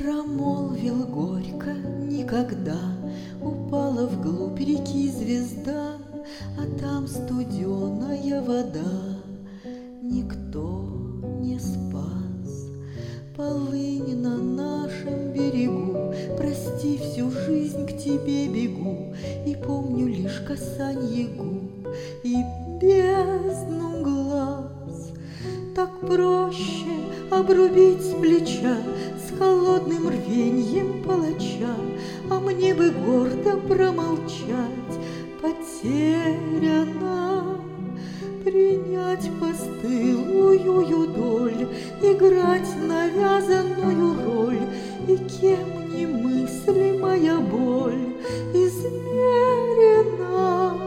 Промолвил горько никогда, упала вглубь реки звезда, а там студеная вода. Никто не спас. Полынь на нашем берегу, прости, всю жизнь к тебе бегу, и помню лишь касанье губ и бездну глаз. Так проще обрубить с плеча, с холодным рвеньем палача, а мне бы гордо промолчать, потеряна, принять постылую доль, играть навязанную роль, и кем немыслимая боль измерена.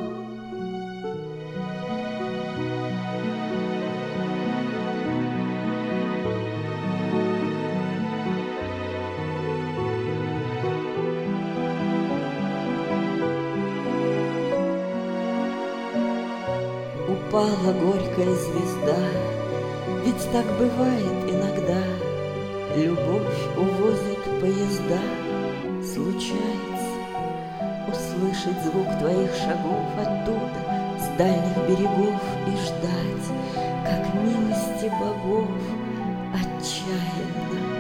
Упала горькая звезда, ведь так бывает иногда. Любовь увозит поезда, случается услышать звук твоих шагов оттуда, с дальних берегов, и ждать, как милости богов, отчаянно.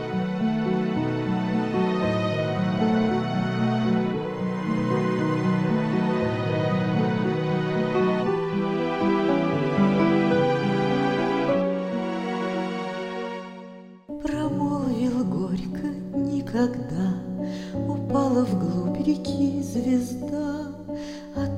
Промолвил горько никогда, упала вглубь реки звезда, а